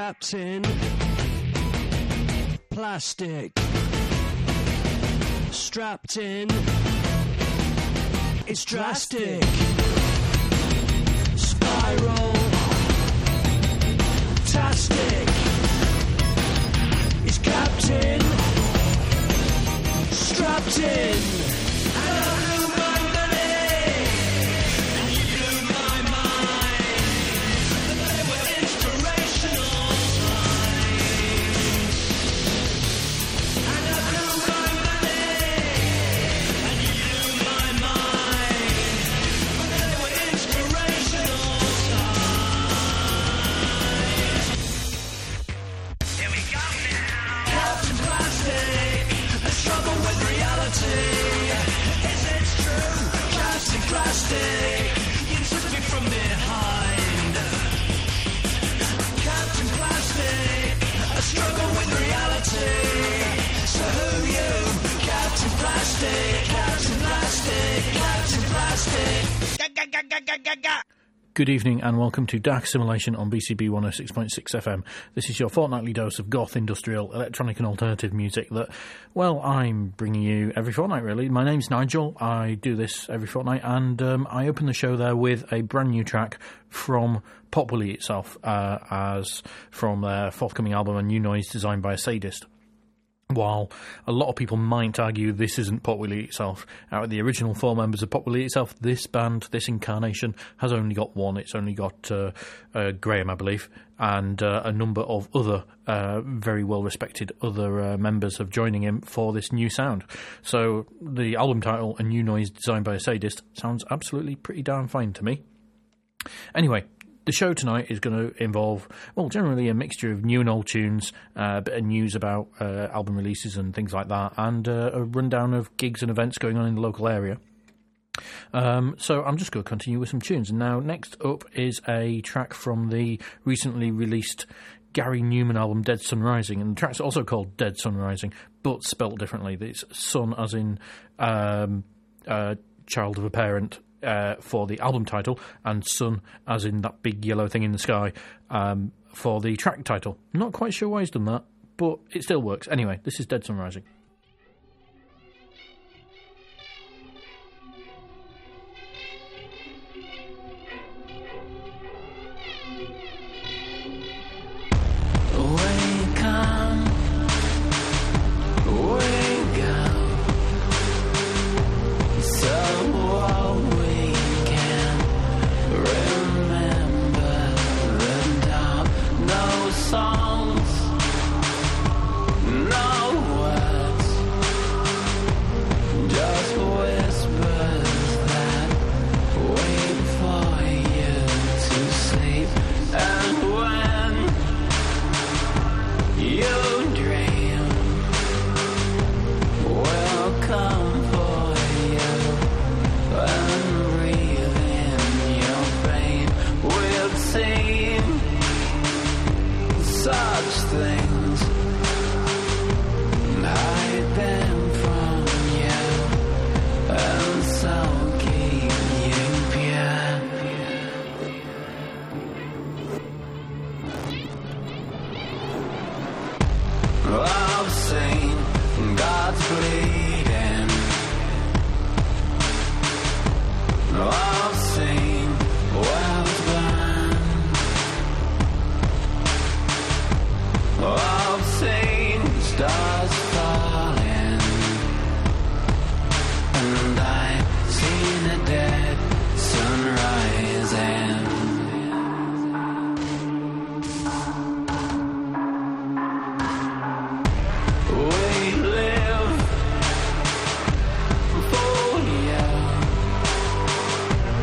Captain Plastic. Strapped in. It's drastic. Spiral. Tastic. It's Captain. Strapped in. And I blew my money. And you blew my mind. And they were inspirational times. And I blew my money. And you blew my mind. And they were inspirational times. Here we go now. Captain Plastic. A struggle with reality. Is it true? Captain Plastic. You took me from behind. Captain Plastic. A struggle with reality. So who you? Captain Plastic. Captain Plastic. Captain Plastic. Good evening and welcome to Dark Assimilation on BCB 106.6 FM. This is your fortnightly dose of goth, industrial, electronic and alternative music that, well, I'm bringing you every fortnight really. My name's Nigel, I do this every fortnight, and I open the show there with a brand new track from Pot Willie itself, as from their forthcoming album, A New Noise Designed by a Sadist. While a lot of people might argue this isn't Pot Willie itself, out of the original four members of Pot Willie itself, this band, this incarnation, has only got one. It's only got Graham, I believe, and a number of other very well-respected other members of joining him for this new sound. So the album title, A New Noise Designed by a Sadist, sounds absolutely pretty darn fine to me. Anyway, the show tonight is going to involve, well, generally a mixture of new and old tunes, a bit of news about album releases and things like that, and a rundown of gigs and events going on in the local area. So I'm just going to continue with some tunes. Now, next up is a track from the recently released Gary Newman album, Dead Sun Rising, and the track's also called Dead Sun Rising, but spelt differently. It's sun as in child of a parent, for the album title, and sun as in that big yellow thing in the sky, for the track title. Not quite sure why he's done that, but it still works. Anyway, this is Dead Sun Rising. Wake up, wake up. So all we can remember the dark. No songs, no words, just whispers that wait for you to sleep. And when you dream, we'll come for you and breathe in your brain. We'll sing such things, hide them from you, and so keep you pure. I've seen God's bleeding. I've seen worlds burn. I've seen stars falling, and I've seen a dead sun rising. We live for you.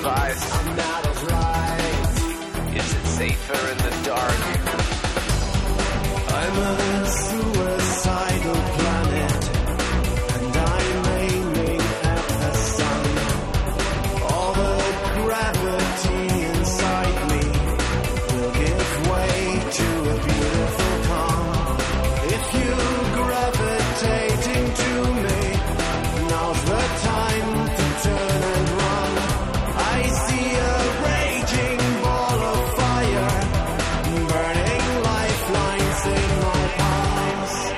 vice? I'm not as right. Is it safer in the dark? I'm a suicidal planet, and I'm aiming at the sun. All the gravity inside me will give way to a beautiful calm. If you're gravitating to me, now's the time to turn and run. I see a raging ball of fire, burning lifelines in my palms.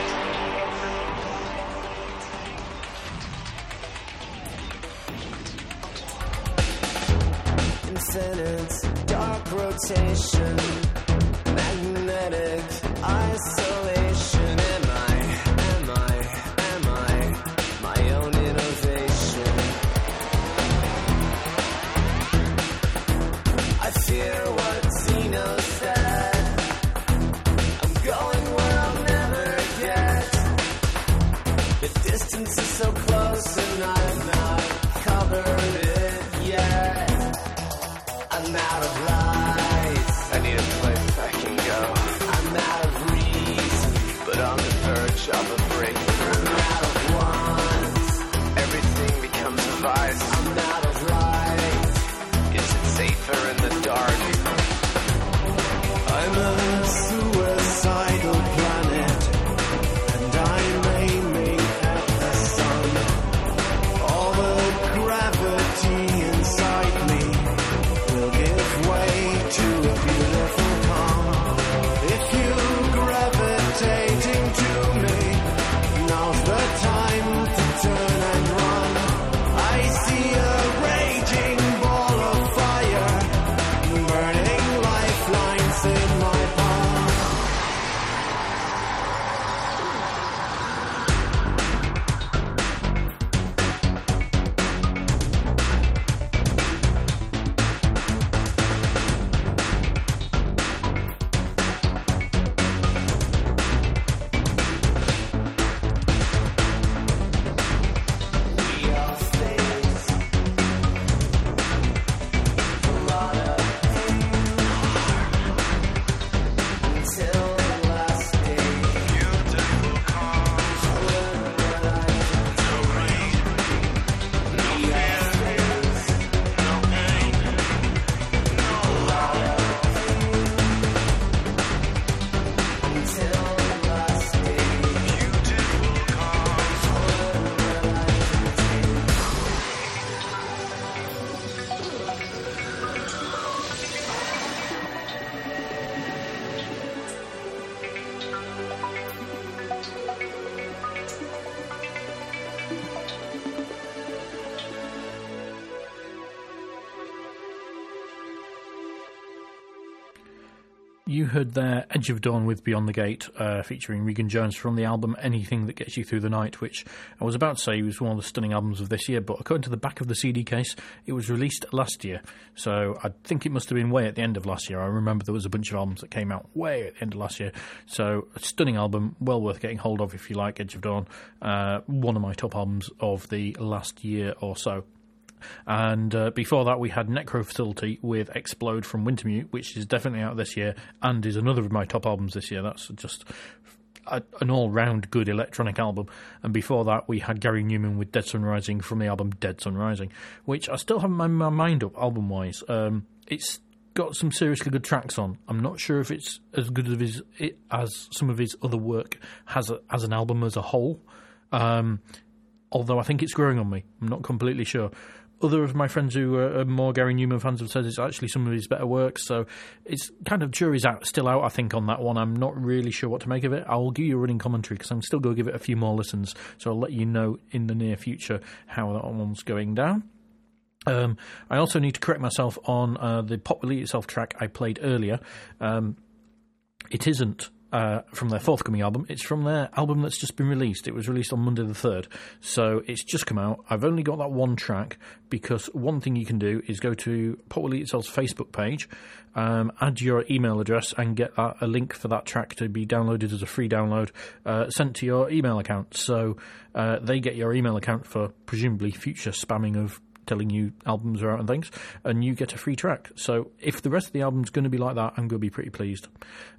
Infinite dark rotation, magnetic isolation. Am I my own innovation? I fear what Zeno said. I'm going where I'll never get. The distance is so close and I've not covered it yet. I'm out of light. I need a place I can go. I'm out of reason, but on the verge of a breakthrough. I'm out of want. Everything becomes a vice. I'm out of light. Is it safer in the dark? I'm a suicidal planet, and I'm aiming at the sun. All the gravity inside me will give way to a beautiful calm. If you're gravitating to me, now's the time to turn and run. I see a raging ball of fire, burning lifelines in my palm. We all face a lot of pain until the last day. Beautiful calm, no rain, no fear, no pain, a lot of pain until the last day. Beautiful calm. You heard there Edge of Dawn with Beyond the Gate, featuring Regan Jones from the album Anything That Gets You Through the Night, which I was about to say was one of the stunning albums of this year, but according to the back of the CD case, it was released last year. So I think it must have been way at the end of last year. I remember there was a bunch of albums that came out way at the end of last year. So a stunning album, well worth getting hold of if you like Edge of Dawn. One of my top albums of the last year or so. And before that we had Necro Facility with Explode from Wintermute, which is definitely out this year and is another of my top albums this year. That's just an all-round good electronic album. And before that we had Gary Newman with Dead Sun Rising from the album Dead Sun Rising, which I still have my mind up album-wise. It's got some seriously good tracks on. I'm not sure if it's as good as some of his other work has as an album as a whole, although I think it's growing on me. I'm not completely sure. Other of my friends who are more Gary Newman fans have said it's actually some of his better work, so it's kind of jury's still out, I think, on that one. I'm not really sure what to make of it. I'll give you a running commentary because I'm still going to give it a few more listens, so I'll let you know in the near future how that one's going down. I also need to correct myself on the Pop Will Eat Itself track I played earlier. It isn't from their forthcoming album. It's from their album that's just been released. It was released on Monday the 3rd, so it's just come out. I've only got that one track because one thing you can do is go to Pop Will Eat Itself's Facebook page, add your email address and get a link for that track to be downloaded as a free download sent to your email account, so they get your email account for presumably future spamming of telling you albums are out and things, and you get a free track. So if the rest of the album's going to be like that, I'm going to be pretty pleased.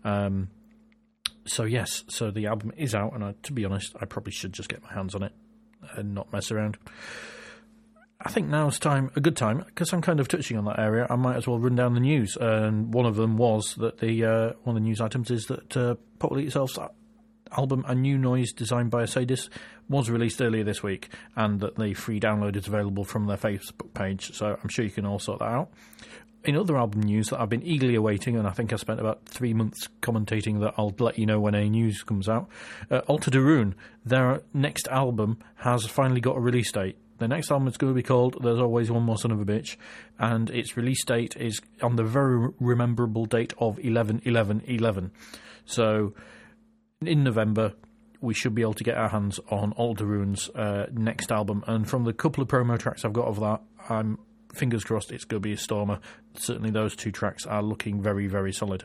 So yes, so the album is out, and to be honest, I probably should just get my hands on it and not mess around. I think now's a good time, because I'm kind of touching on that area. I might as well run down the news, and one of them was that one of the news items is that Populate Yourself's album A New Noise, designed by Asadis, was released earlier this week, and that the free download is available from their Facebook page, so I'm sure you can all sort that out. In other album news that I've been eagerly awaiting, and I think I spent about 3 months commentating that I'll let you know when any news comes out, Alter de Rune, their next album has finally got a release date. The next album is going to be called There's Always One More Son of a Bitch, and its release date is on the very rememberable date of 11/11/11. So in November, we should be able to get our hands on Alter de Rune's next album, and from the couple of promo tracks I've got of that, I'm fingers crossed it's going to be a stormer. Certainly those 2 tracks are looking very, very solid.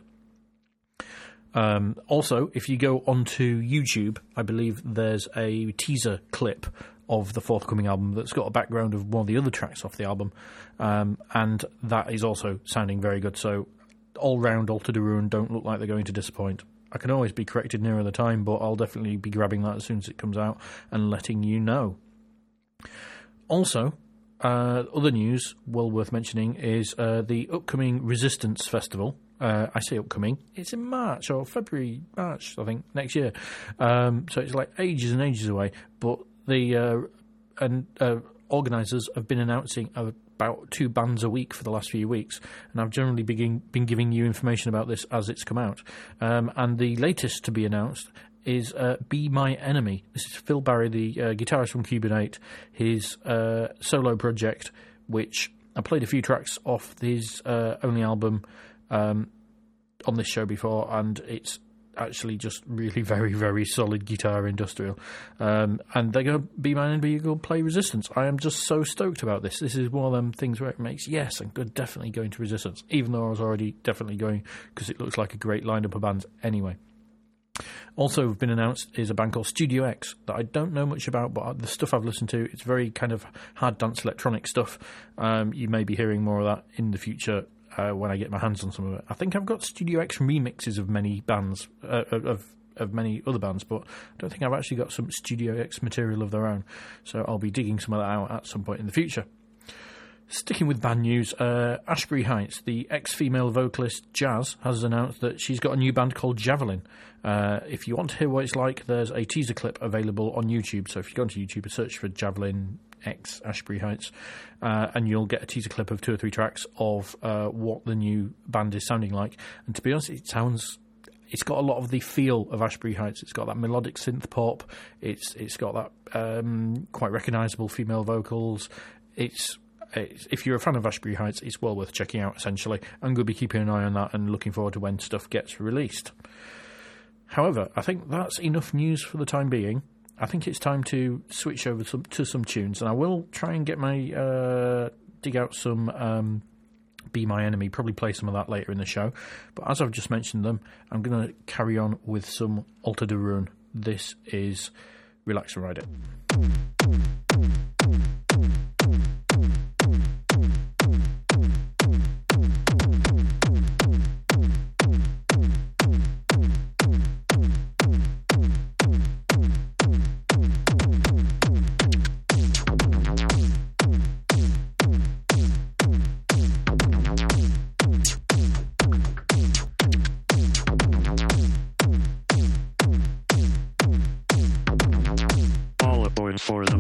Also, if you go onto YouTube, I believe there's a teaser clip of the forthcoming album that's got a background of one of the other tracks off the album, and that is also sounding very good. So all round, Alter de Rune don't look like they're going to disappoint. I can always be corrected nearer the time, but I'll definitely be grabbing that as soon as it comes out and letting you know. Also, other news well worth mentioning is the upcoming Resistance Festival. I say upcoming, it's in March or February, March, I think, next year. So it's like ages and ages away, but the organisers have been announcing about 2 bands a week for the last few weeks, and I've generally been giving you information about this as it's come out. And the latest to be announced is Be My Enemy. This is Phil Barry, the guitarist from Cubinate, his solo project, which I played a few tracks off his only album on this show before, and it's actually just really very, very solid guitar industrial. And they're going to Be My Enemy, go play Resistance. I am just so stoked about this. This is one of them things where it makes, yes, I'm definitely going to Resistance, even though I was already definitely going, because it looks like a great lineup of bands anyway. Also been announced is a band called Studio X that I don't know much about, but the stuff I've listened to, it's very kind of hard dance electronic stuff. You may be hearing more of that in the future when I get my hands on some of it. I think I've got Studio X remixes of many bands, of many other bands, but I don't think I've actually got some Studio X material of their own. So I'll be digging some of that out at some point in the future. Sticking with band news, Ashbury Heights, the ex-female vocalist Jazz, has announced that she's got a new band called Javelin. If you want to hear what it's like, there's a teaser clip available on YouTube. So if you go onto YouTube and search for Javelin X Ashbury Heights, and you'll get a teaser clip of 2 or 3 tracks of what the new band is sounding like. And to be honest, it's got a lot of the feel of Ashbury Heights. It's got that melodic synth pop. It's got that quite recognisable female vocals. If you're a fan of Ashbury Heights, it's well worth checking out, essentially. I'm going to be keeping an eye on that and looking forward to when stuff gets released. However, I think that's enough news for the time being. I think it's time to switch over to some tunes, and I will try and get my dig out some Be My Enemy, probably play some of that later in the show. But as I've just mentioned them, I'm going to carry on with some Alter de Rune. This is Relax and Ride It. For the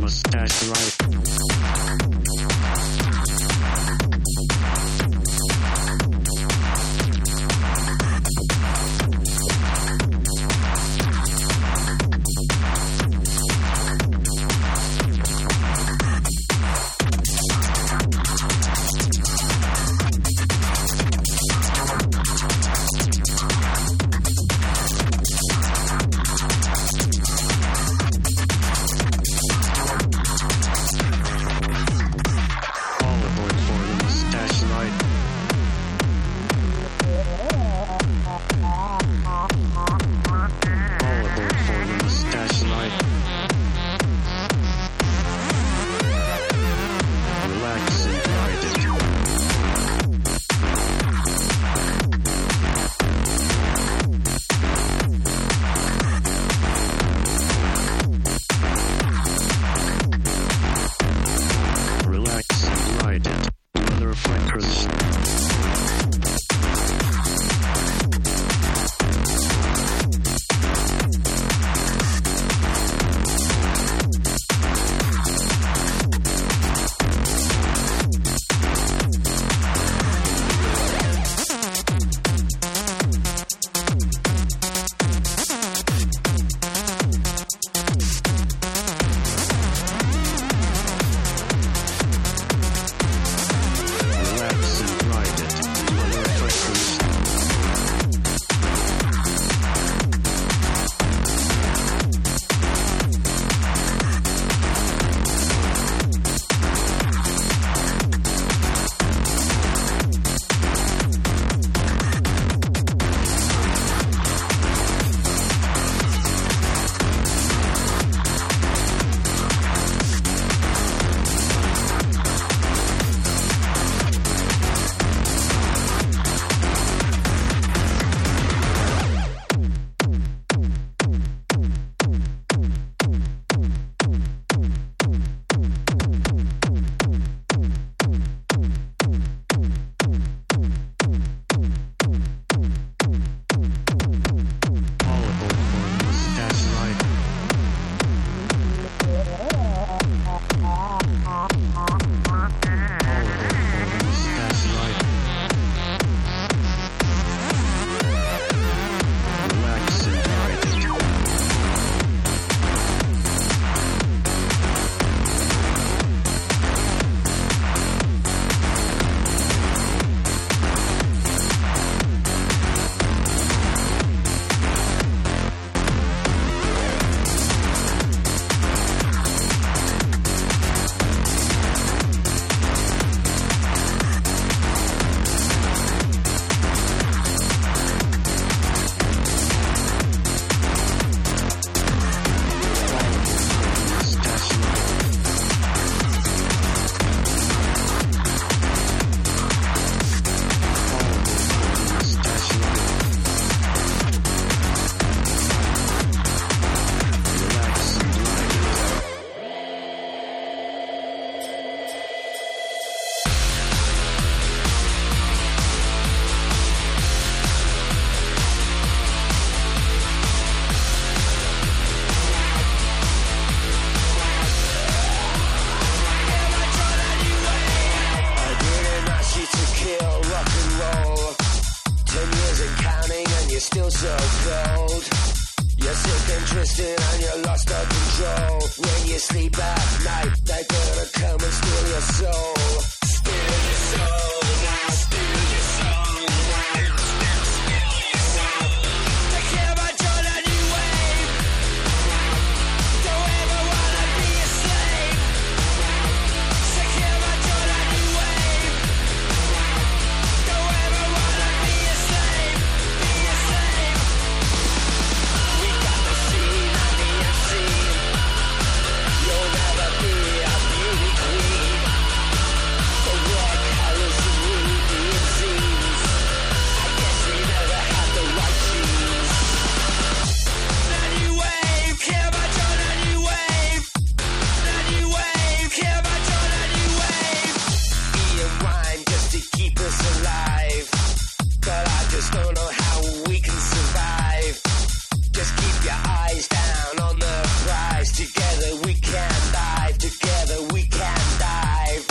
so cold. You're sick and twisted and you're lost of control. When you sleep at night, they're gonna come and steal your soul. Steal your soul, now steal your soul. Steal your soul. Take care about your new wave. Don't ever wanna be a slave. Take care about your new wave. Don't ever wanna be a slave. Be a slave. We got the scene and the unseen. You'll never be a beauty queen. The red colors and ruby it seems. I guess we never had the right genes. The new wave, care about your new wave. The new wave, care about your new wave. Eating wine just to keep us alive. But I just don't know how we can survive. Just keep your eyes down on the prize. Together we can dive. Together we can dive.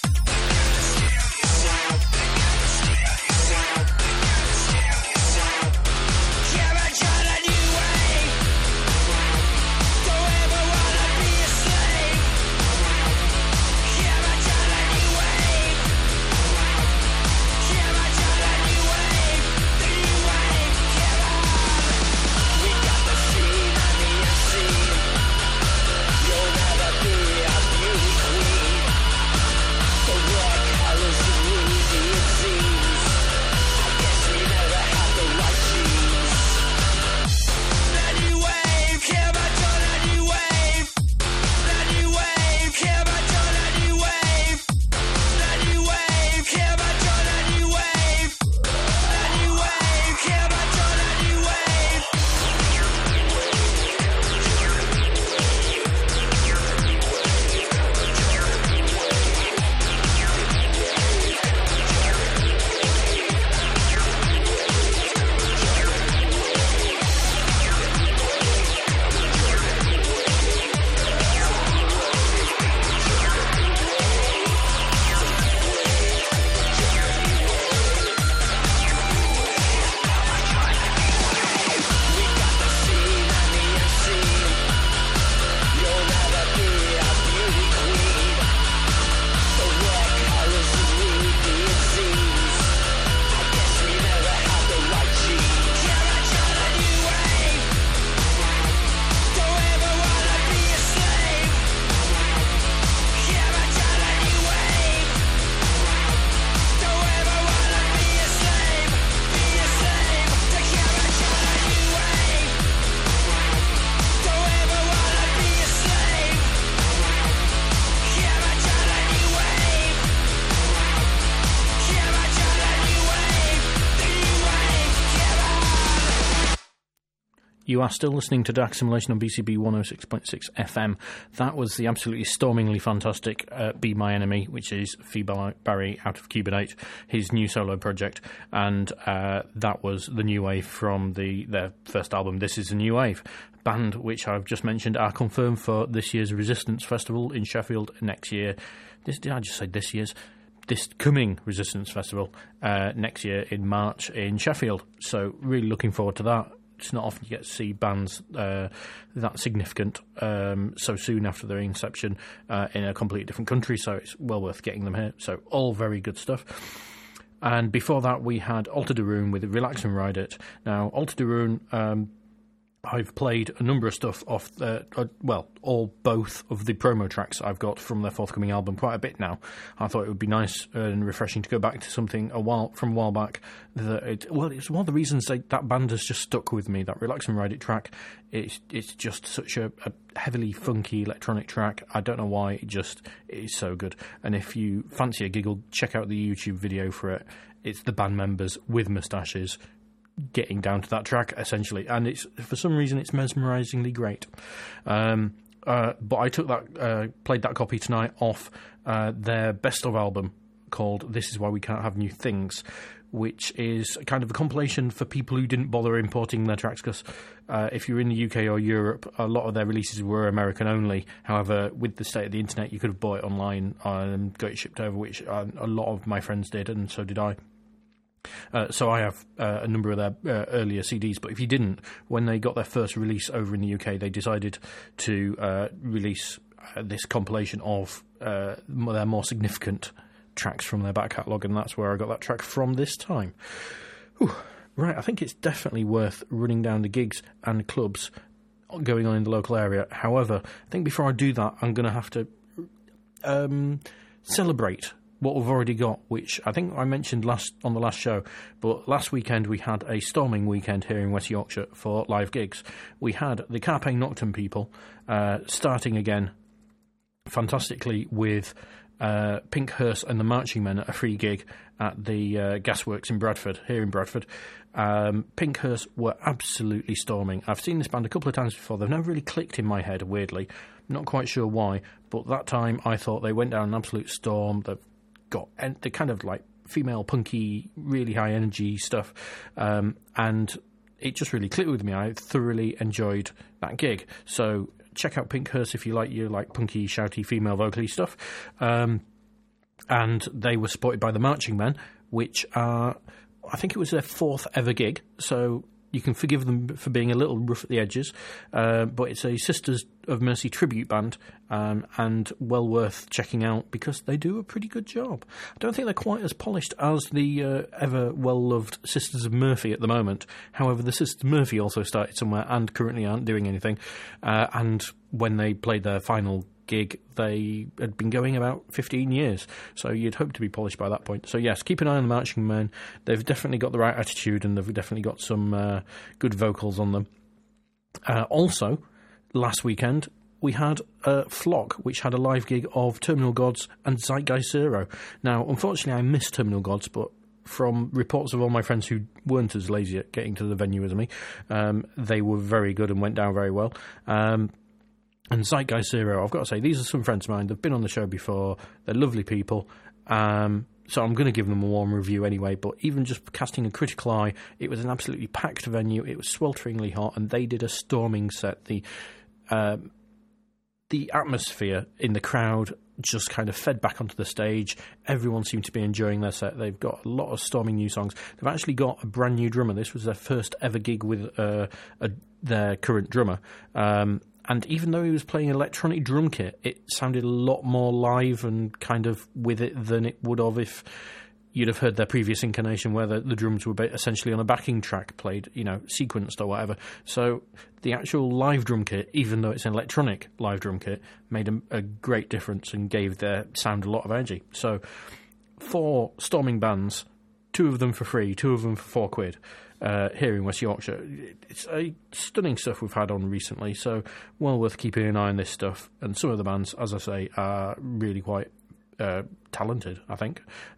Care about your new wave. Don't ever wanna be a slave. Care about your new wave. Care about your new wave. The new wave. Care on. We got the scene and the unseen. You'll never be a beauty queen. The red colors and ruby it seems. I guess we never had the right genes. The new wave, care about your new wave. The new wave, care about your new wave. The new wave, care about your new wave. The new wave, care about your new wave. We got the scene and the unseen. You'll never be a beauty queen. The red colors and ruby it seems. I guess we never had the right genes. Care about your new wave. Don't ever wanna be a slave. Care about your new wave. Don't ever wanna be a slave. Be a slave. Take care about your new wave. Don't ever wanna be a slave. Care about your new wave. Care about your new wave. The new wave. Care on. You are still listening to Dark Simulation on BCB 106.6 FM. That was the absolutely stormingly fantastic Be My Enemy, which is Fee Barry out of Cubinate, his new solo project, and that was the new wave from their first album, This Is a New Wave. Band which I've just mentioned are confirmed for this year's Resistance Festival in Sheffield next year. Did I just say this year's? This coming Resistance Festival next year in March in Sheffield. So really looking forward to that. It's not often you get to see bands that significant so soon after their inception in a completely different country, so it's well worth getting them here. So all very good stuff. And before that we had Alter de Rune with Relax and Ride It. Now Alter de Rune, I've played a number of stuff off both of the promo tracks I've got from their forthcoming album quite a bit now. I thought it would be nice and refreshing to go back to something from a while back. It's one of the reasons that band has just stuck with me. That Relax and Ride It track, it's just such a heavily funky electronic track. I don't know why, it is so good. And if you fancy a giggle, check out the YouTube video for it. It's the band members with moustaches getting down to that track essentially, and it's for some reason it's mesmerizingly great. But I took that played that copy tonight off their best of album called This Is Why We Can't Have New Things, which is kind of a compilation for people who didn't bother importing their tracks, because if you're in the UK or Europe, a lot of their releases were American only. However, with the state of the internet, you could have bought it online and got it shipped over, which a lot of my friends did, and so did I. So I have a number of their earlier CDs, but if you didn't, when they got their first release over in the UK, they decided to release this compilation of their more significant tracks from their back catalogue, and that's where I got that track from this time. Whew. Right, I think it's definitely worth running down the gigs and clubs going on in the local area. However, I think before I do that, I'm going to have to celebrate what we've already got, which I think I mentioned on the last show, but last weekend we had a storming weekend here in West Yorkshire for live gigs. We had the Carpe Noctem people starting again fantastically with Pink Hearse and the Marching Men at a free gig at the Gasworks in Bradford, here in Bradford. Pink Hearse were absolutely storming. I've seen this band a couple of times before. They've never really clicked in my head, weirdly. Not quite sure why, but that time I thought they went down an absolute storm. They're kind of like female punky, really high energy stuff, and it just really clicked with me. I thoroughly enjoyed that gig. So check out Pink Hearse if you like punky, shouty, female vocally stuff. And they were supported by the Marching Men, which are, I think it was their 4th ever gig, so you can forgive them for being a little rough at the edges, but it's a Sisters of Mercy tribute band, and well worth checking out because they do a pretty good job. I don't think they're quite as polished as the ever well-loved Sisters of Murphy at the moment. However, the Sisters of Murphy also started somewhere and currently aren't doing anything, and when they played their final gig, they had been going about 15 years, so you'd hope to be polished by that point. So yes, keep an eye on the Marching Men. They've definitely got the right attitude, and they've definitely got some good vocals on them. Also, last weekend we had Flock, which had a live gig of Terminal Gods and Zeitgeist Zero. Now, unfortunately, I missed Terminal Gods, but from reports of all my friends who weren't as lazy at getting to the venue as me, they were very good and went down very well. And Zeitgeist Zero, I've got to say, these are some friends of mine. They've been on the show before. They're lovely people. So I'm going to give them a warm review anyway. But even just casting a critical eye, it was an absolutely packed venue. It was swelteringly hot, and they did a storming set. The atmosphere in the crowd just kind of fed back onto the stage. Everyone seemed to be enjoying their set. They've got a lot of storming new songs. They've actually got a brand new drummer. This was their first ever gig with their current drummer. And even though he was playing electronic drum kit, it sounded a lot more live and kind of with it than it would have if you'd have heard their previous incarnation where the drums were essentially on a backing track played, sequenced or whatever. So the actual live drum kit, even though it's an electronic live drum kit, made a great difference and gave their sound a lot of energy. So 4 storming bands, 2 of them for free, 2 of them for £4. Here in West Yorkshire. It's a stunning stuff we've had on recently, so well worth keeping an eye on this stuff. And some of the bands, as I say, are really quite talented, I think.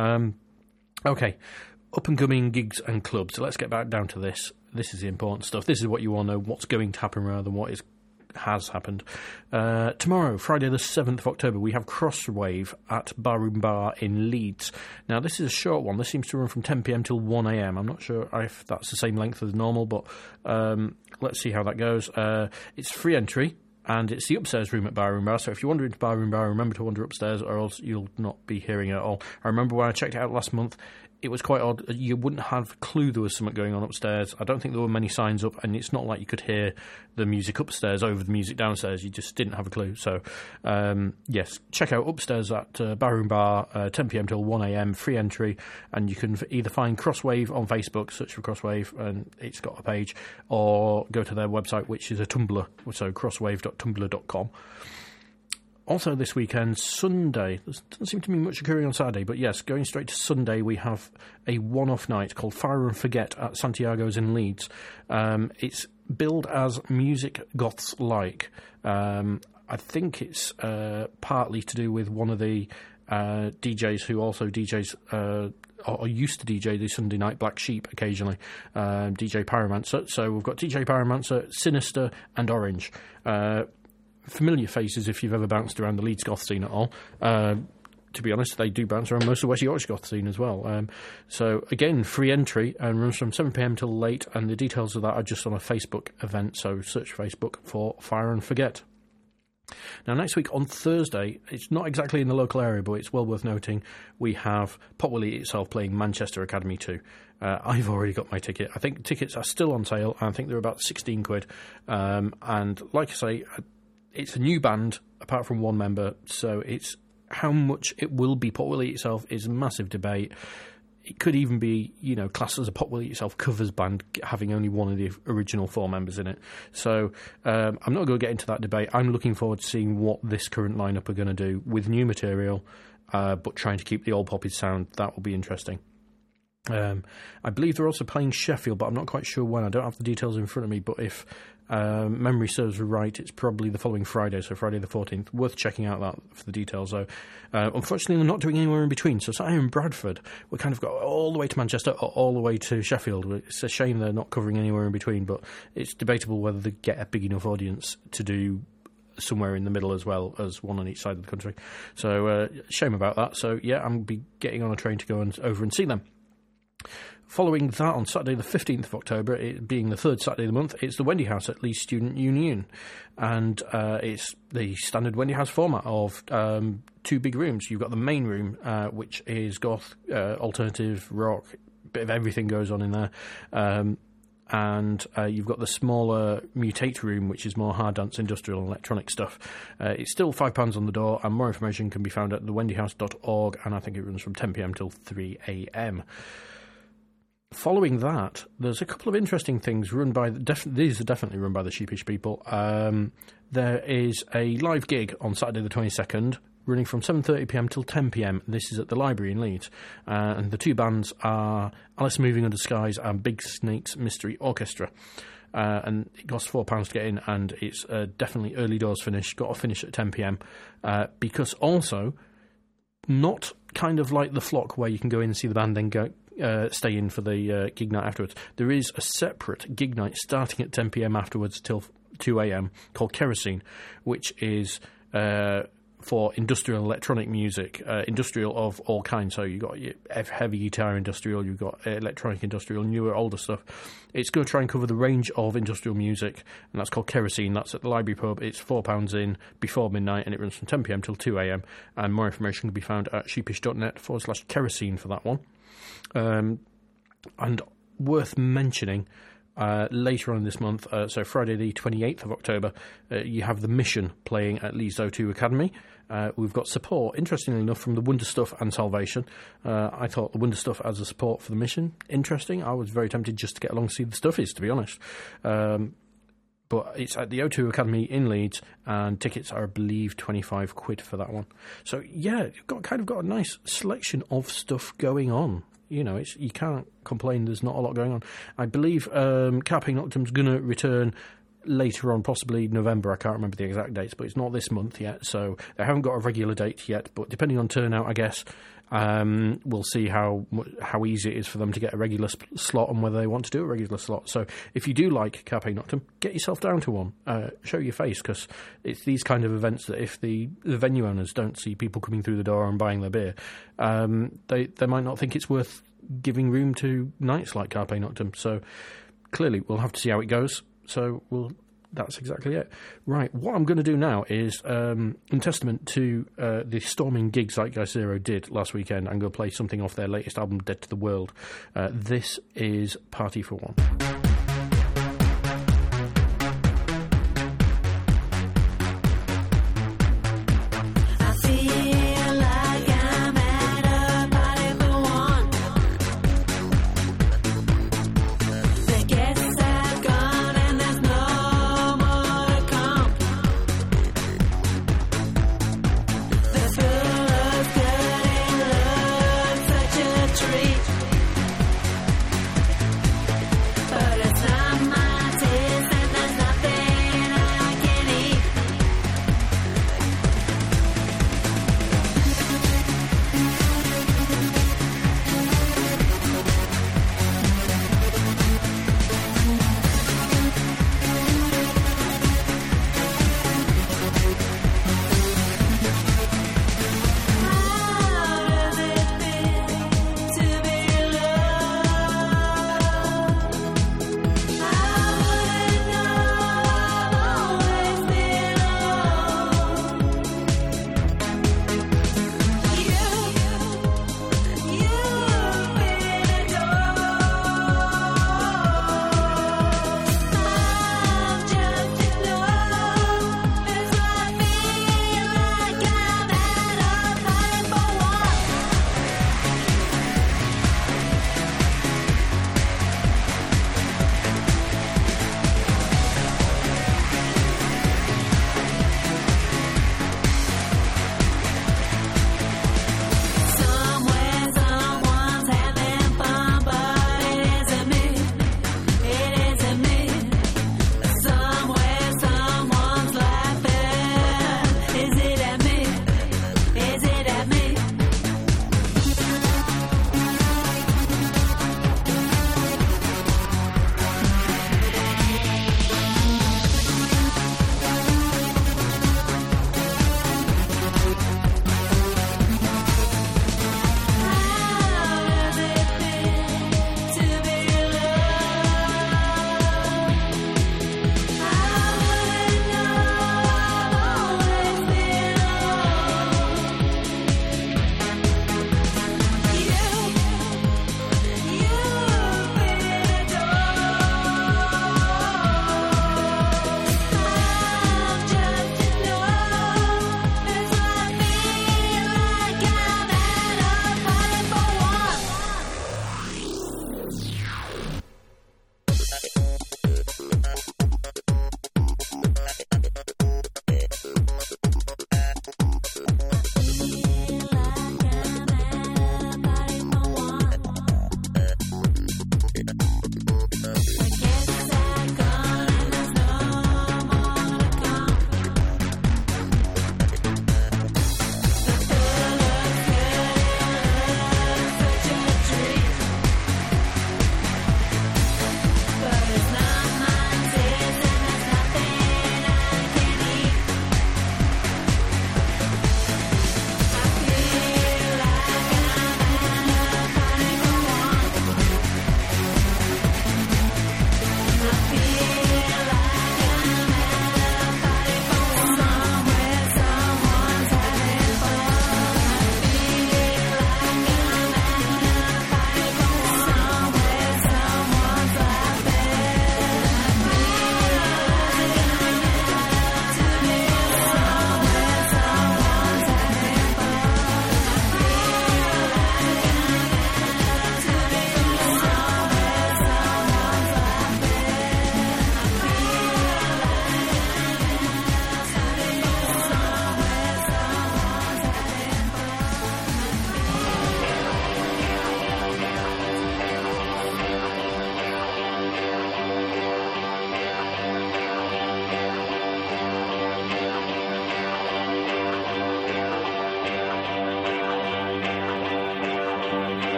Okay, up-and-coming gigs and clubs. So let's get back down to this. This is the important stuff. This is what you want to know, what's going to happen rather than what has happened. Tomorrow, Friday the 7th of October, we have Crosswave at Barroom Bar in Leeds. Now, this is a short one. This seems to run from 10 p.m. till 1 a.m. I'm not sure if that's the same length as normal, but let's see how that goes. It's free entry, and it's the upstairs room at Barroom Bar, so if you wander into Barroom Bar, remember to wander upstairs, or else you'll not be hearing it at all. I remember when I checked it out last month, it was quite odd. You wouldn't have a clue there was something going on upstairs. I don't think there were many signs up, and it's not like you could hear the music upstairs over the music downstairs. You just didn't have a clue. So, yes, check out upstairs at Barroom Bar, 10 p.m. till 1 a.m, free entry, and you can either find Crosswave on Facebook, search for Crosswave, and it's got a page, or go to their website, which is a Tumblr, so crosswave.tumblr.com. Also this weekend, Sunday, there doesn't seem to be much occurring on Saturday, but yes, going straight to Sunday, we have a one-off night called Fire and Forget at Santiago's in Leeds. It's billed as Music Goths Like. I think it's partly to do with one of the DJs who also DJs... or used to DJ the Sunday night Black Sheep occasionally, DJ Pyromancer. So we've got DJ Pyromancer, Sinister and Orange. Familiar faces if you've ever bounced around the Leeds goth scene at all. To be honest, they do bounce around most of the West Yorkshire goth scene as well. So again, free entry and runs from 7 p.m. till late, and the details of that are just on a Facebook event, so search Facebook for Fire and Forget. Now, next week on Thursday, it's not exactly in the local area, but it's well worth noting, we have Potwell itself playing Manchester Academy 2. I've already got my ticket. I think tickets are still on sale. I think they're about 16 quid. And like I say, it's a new band, apart from one member, so it's how much it will be Potwell itself is a massive debate. It could even be, classed as a Potwell itself covers band, having only one of the original 4 members in it. So I'm not going to get into that debate. I'm looking forward to seeing what this current lineup are going to do with new material, but trying to keep the old poppy sound. That will be interesting. I believe they're also playing Sheffield, but I'm not quite sure when. I don't have the details in front of me, but if memory serves right, it's probably the following Friday, so Friday the 14th. Worth checking out that for the details, though. Unfortunately, they're not doing anywhere in between, so here in Bradford, we kind of got all the way to Manchester or all the way to Sheffield. It's a shame they're not covering anywhere in between, but it's debatable whether they get a big enough audience to do somewhere in the middle as well as one on each side of the country. So, shame about that. So, yeah, I'm going to be getting on a train to go over and see them. Following that, on Saturday the 15th of October, it being the third Saturday of the month, it's the Wendy House at Leeds Student Union. And it's the standard Wendy House format of 2 big rooms. You've got the main room, which is goth, alternative, rock, bit of everything goes on in there. And you've got the smaller Mutate room, which is more hard dance, industrial and electronic stuff. It's still £5 on the door, and more information can be found at thewendyhouse.org, and I think it runs from 10pm till 3am. Following that, there's a couple of interesting things run by... these are definitely run by the Sheepish people. There is a live gig on Saturday the 22nd, running from 7:30pm till 10pm. This is at the library in Leeds. And the 2 bands are Alice Moving Under Skies and Big Snake's Mystery Orchestra. And it costs £4 to get in, and it's definitely early doors finish. Got to finish at 10pm. Because also, not kind of like the Flock, where you can go in and see the band, then go... stay in for the gig night afterwards. There is a separate gig night starting at 10pm afterwards till 2am called Kerosene, which is for industrial electronic music, industrial of all kinds. So you've got heavy guitar industrial, you've got electronic industrial, newer, older stuff. It's going to try and cover the range of industrial music, and that's called Kerosene. That's at the Library Pub. It's £4 in before midnight, and it runs from 10pm till 2am. And more information can be found at sheepish.net/kerosene for that one. And worth mentioning, later on this month, so Friday the 28th of October, you have The Mission playing at Leeds O2 Academy. We've got support, interestingly enough, from the Wonder Stuff and Salvation. I thought the Wonder Stuff as a support for The Mission, interesting. I was very tempted just to get along and see the Stuffies, to be honest. But it's at the O2 Academy in Leeds, and tickets are, I believe, 25 quid for that one. So, yeah, you've got a nice selection of stuff going on. You can't complain there's not a lot going on. I believe Carpe Noctum's going to return later on, possibly November. I can't remember the exact dates, but it's not this month yet, so they haven't got a regular date yet. But depending on turnout, I guess, we'll see how easy it is for them to get a regular slot and whether they want to do a regular slot. So if you do like Carpe Noctum, get yourself down to one. Show your face, because it's these kind of events that if the venue owners don't see people coming through the door and buying their beer, they might not think it's worth giving room to nights like Carpe Noctum. So clearly we'll have to see how it goes. So that's exactly it. Right, what I'm going to do now is, in testament to the storming gig Zeitgeist Zero did last weekend, I'm going to play something off their latest album, Dead to the World. This is Party for One. But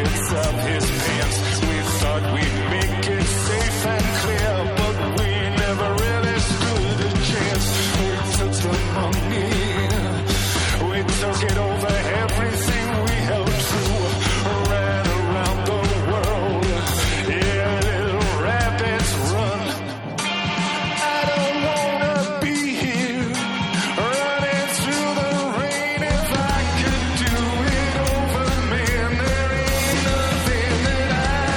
takes off his pants. We thought we'd make it safe and clear, but we never really stood a chance. We took the money, we took it over everything we held true, ran around the world, yeah, little rabbits run. I don't wanna be here, running through the rain. If I could do it over, man, there ain't nothing that I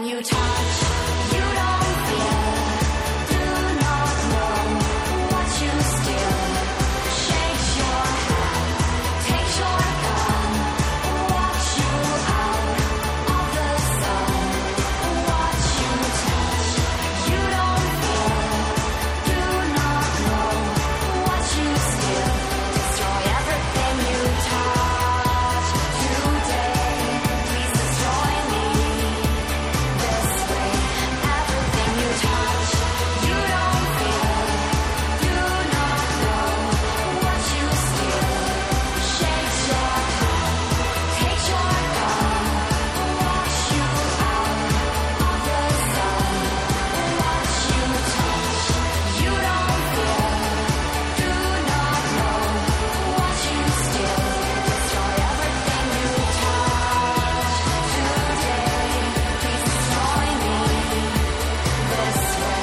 you touch, you don't feel. Do not know what you steal. Shakes your head, takes your gun, walks you out of the sun. What you touch, you don't feel. Do not know what you steal. Destroy everything you touch today. Please destroy me this way. Everything you touch, you don't feel. Do not know what you steal. Shakes your head, takes your gun, walks you out of the sun. What you touch, you don't feel. Do not know what you steal. Destroy everything you touch today. Please destroy me this way.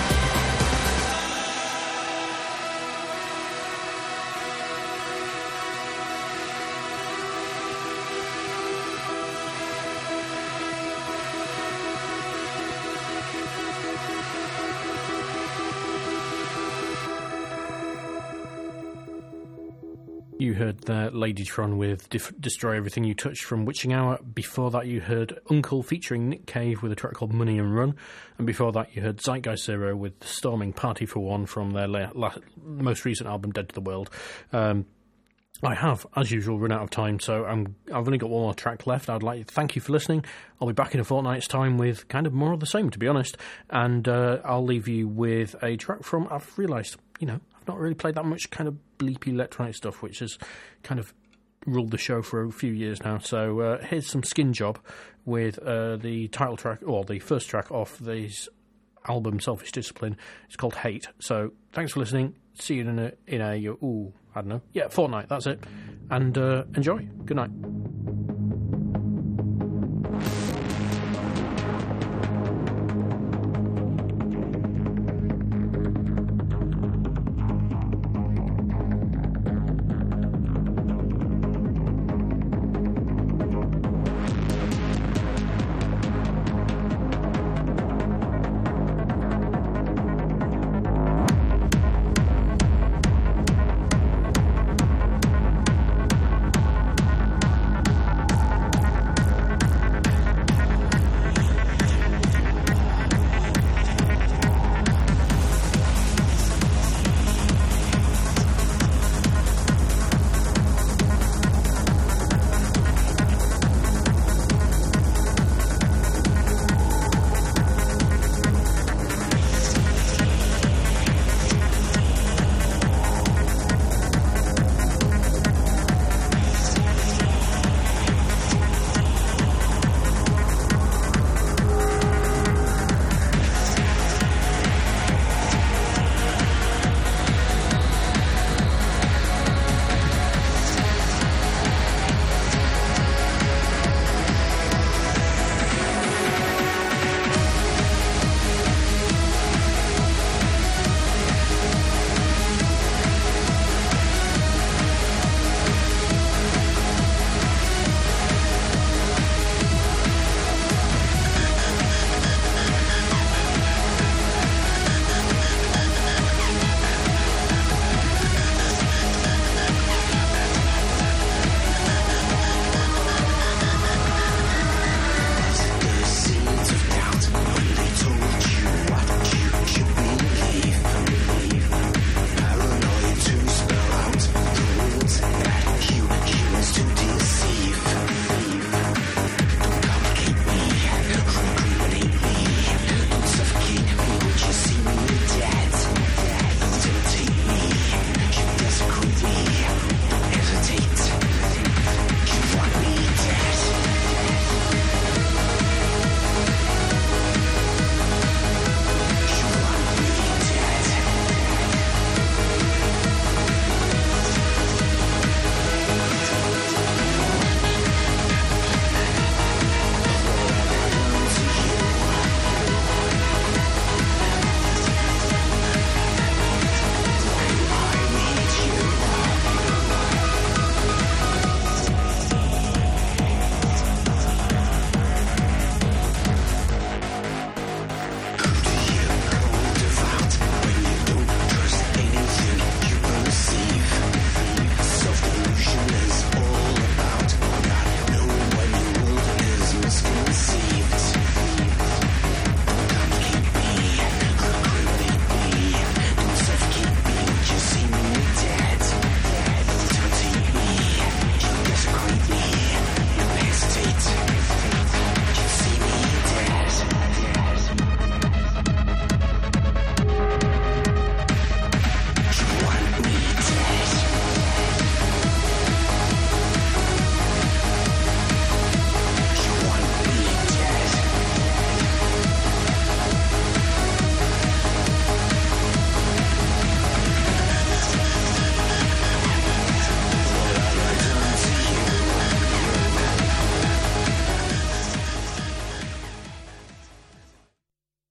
You heard there Ladytron with Destroy Everything You Touch from Witching Hour. Before that you heard Uncle featuring Nick Cave with a track called Money and Run. And before that you heard Zeitgeist Zero with Storming Party for One from their most recent album Dead to the World. I have, as usual, run out of time, so I've only got one more track left. I'd like to thank you for listening. I'll be back in a fortnight's time with kind of more of the same, to be honest. And I'll leave you with a track from, I've realised, I've not really played that much kind of bleepy electronic stuff, which has kind of ruled the show for a few years now. So here's some Skin Job with the title track, or the first track off this album, Selfish Discipline. It's called Hate. So thanks for listening. See you in a fortnight. That's it. And enjoy. Good night.